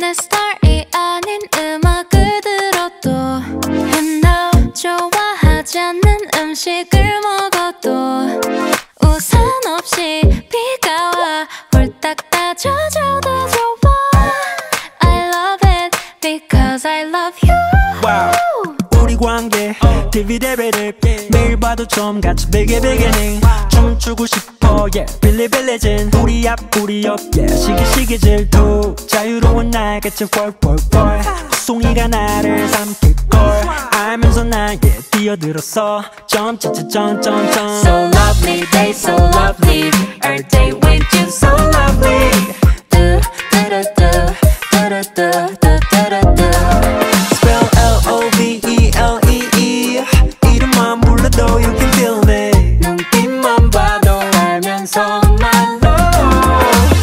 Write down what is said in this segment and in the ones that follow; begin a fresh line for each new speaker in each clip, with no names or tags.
내 스타일이 아닌 음악을 들어도 You know 좋아하지 않는 음식을 먹어도 우산 없이 비가 와 홀딱 다 젖어도 좋아 I love it because I love you
wow. 우리 관계 디비데베를 매일 봐도 좀 같이 베개베개ning 춤추고 싶어 yeah 빌리빌리진 우리 앞 우리 옆 yeah 시기시기질도 자유로운 날같이 뻘뻘뻘 송이가 나를 삼킬걸 알면서 난 yeah 뛰어들었어 점점점점점
So lovely day so lovely Every day with you so lovely do do do do do do do do do
Spell L-O-V-E-L-E-E 이름만 불러도 you can feel me 눈빛만 봐도 알면서 my love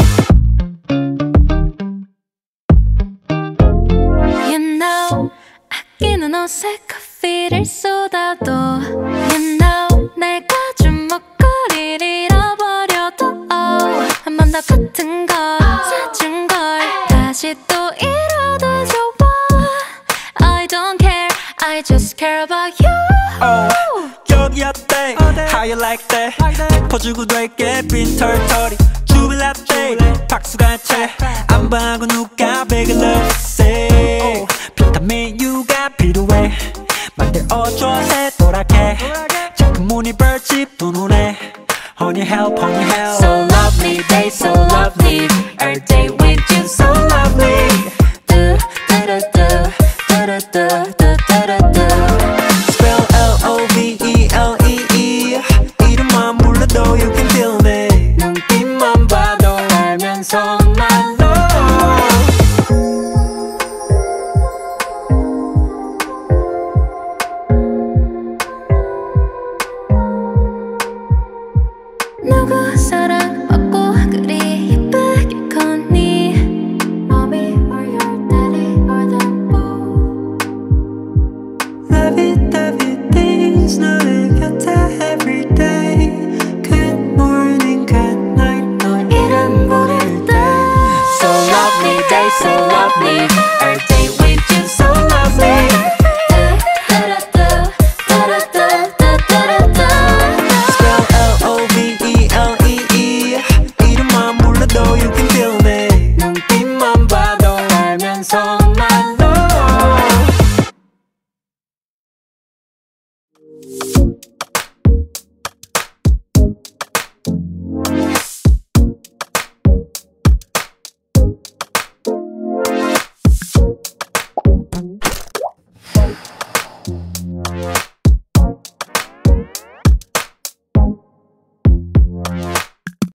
You know 아끼는 옷에 커피를 쏟아도 You know 내가 준 목걸이를 잃어버려도 한 번 더 같은 걸 사준 걸 다시 또 잃어도 좋아 I don't care I just care about you
여기 어때 How you like that 짚어주고 될게 빈 털털이 주빌라떼 박수가 채안 봐고 누가 베개 love say 비타민 U가 필요해 만들어줘 새도랗게 자꾸 문이 벌집 또 노래 Honey help honey help
So lovely day so lovely Every day with you so lovely do do do do do do do do
Spell L-O-V-E-L-E-E 이름만 불러도 you can feel me 눈빛만 봐도 알면서 my love
누구 사랑받고 그리 예쁘게 컸니 Mommy or your daddy or them both
lovey things 너의 곁에 everyday Good morning good night 너 이름 부를 때
So lovely day so lovely Every day with you so lovely
Spell L-O-V-E-L-E-E 이름만 불러도 you can feel me 눈빛만 봐도 알면서 my